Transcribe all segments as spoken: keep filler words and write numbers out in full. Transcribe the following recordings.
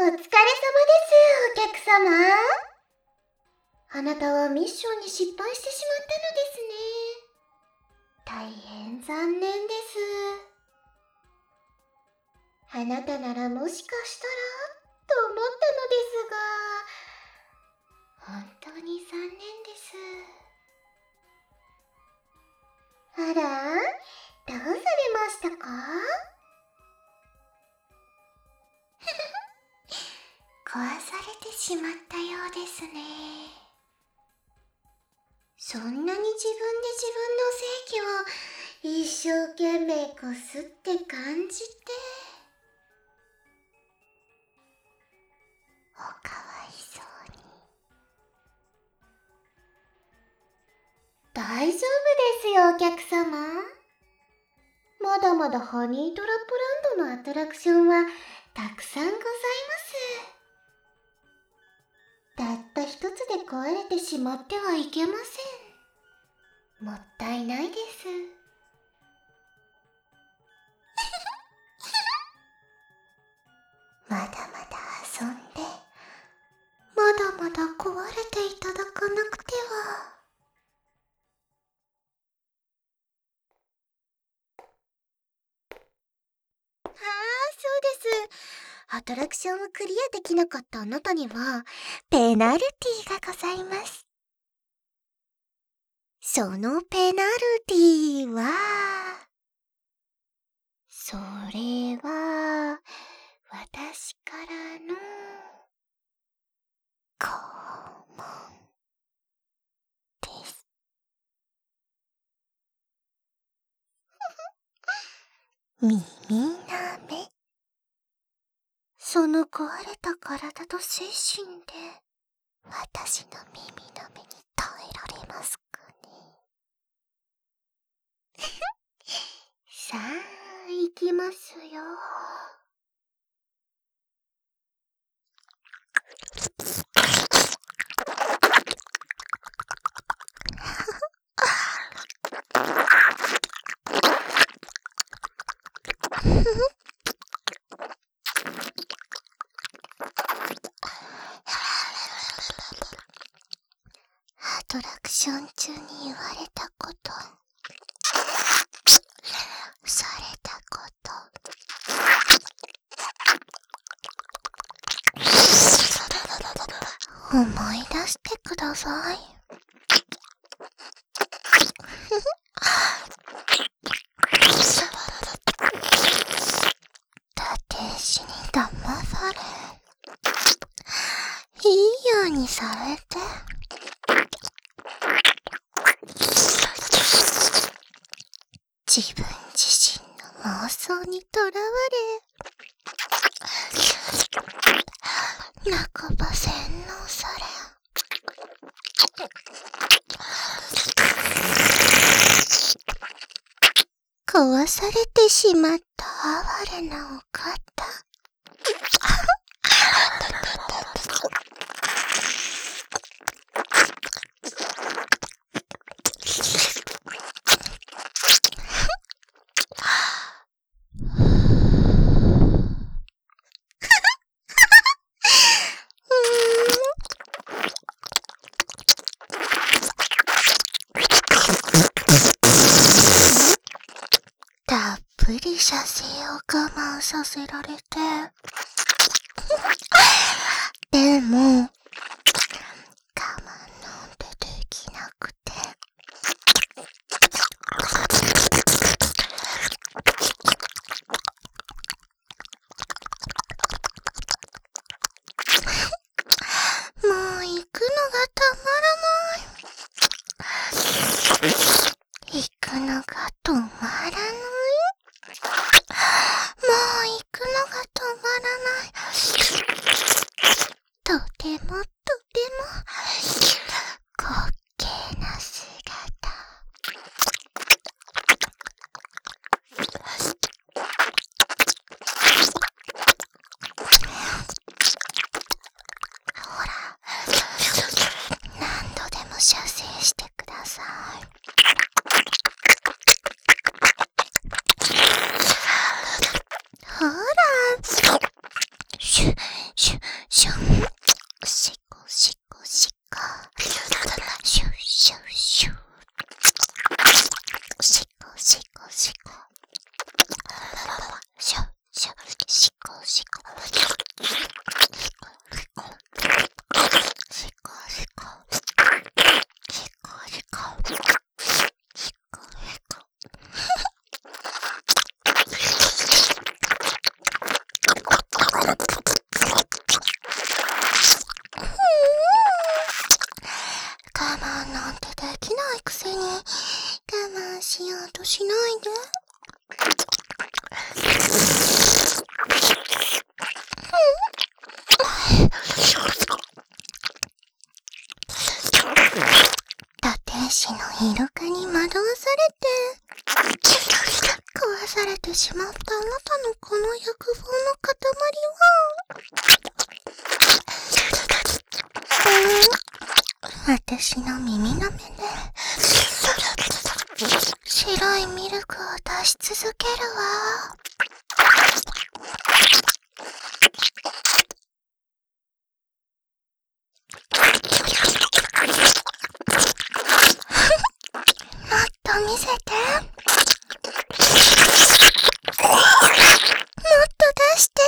疲れ様です、お客様。あなたはミッションに失敗してしまったのですね。大変残念です。あなたならもしかしたらと思ったのですが、本当に残念です。あら、どうされましたか？壊されてしまったようですね。そんなに自分で自分の正気を一生懸命こすって感じて、おかわいそうに。大丈夫ですよ、お客様。まだまだハニートラップランドのアトラクションはたくさんございます。たった一つで壊れてしまってはいけません。もったいないです。まだまだ遊んで、まだまだ壊れていただかなくては。ああ、そうです。アトラクションをクリアできなかったあなたには、ペナルティがございます。そのペナルティは、それは、私からの、拷問です。耳なめ。その壊れた体と精神で、私の耳なめに耐えられますかね。さあ、行きますよ。アトラクション中に言われたこと、されたこと、思い出してください。立石に騙され、いいようにされて、自分自身の妄想にとらわれ、半ば洗脳され、壊されてしまった哀れなお方。たっぷり射精を我慢させられて、でも我慢なんてできなくて、もう行くのがたまらない。行くのが止まらない。もう行くのが止まらない。とてもシコシコシコ我慢なんてできないくせに我慢しようとしないで。天使のイルカに惑わされて壊されてしまったあなたのこの欲望の塊は、うん、私の耳の目で白いミルクを出し続けるわ。見せて。もっと出して。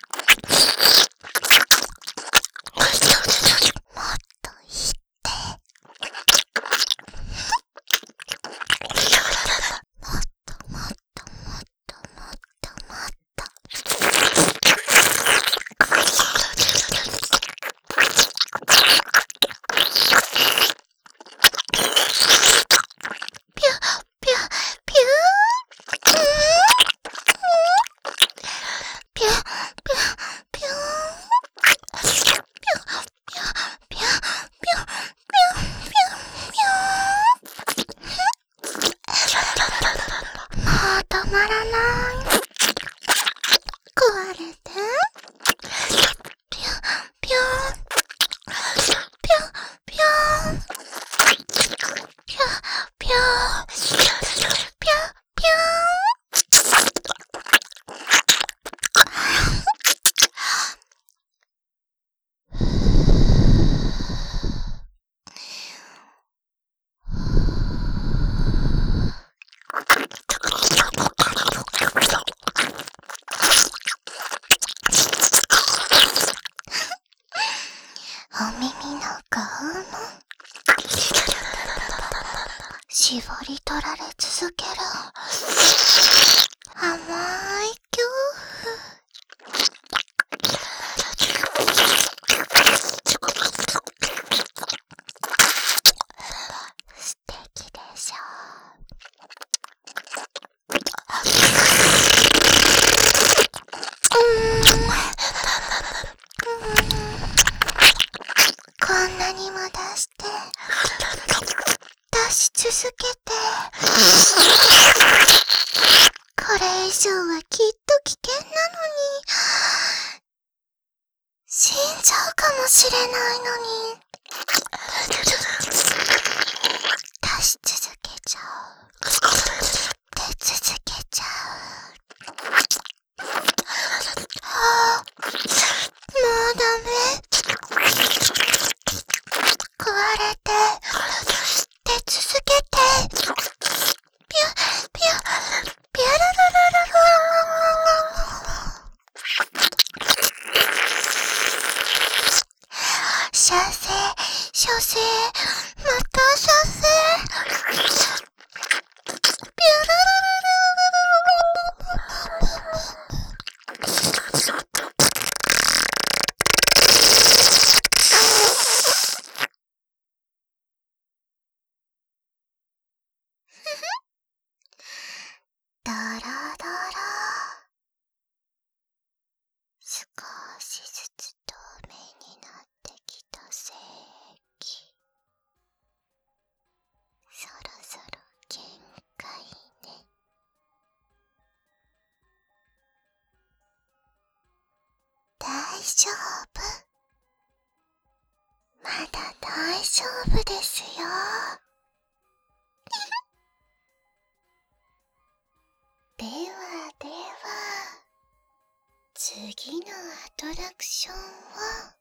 もっと言って。もっともっともっともっともっと。止まらない。壊れて。ピュピュピュピュピュピュピュピュお耳のゴム絞り取られ続ける甘い恐怖。素敵でしょこんなにも出して出し続けてこれ以上はきっと危険なのに死んじゃうかもしれないのに出し続けちゃう出続けちゃうああもうダメ壊れて出続けてピュピュピュラララララ射精射精また射精ピュラララドロドロ少しずつ透明になってきた精液そろそろ限界ね大丈夫まだ大丈夫ですよではでは次のアトラクションを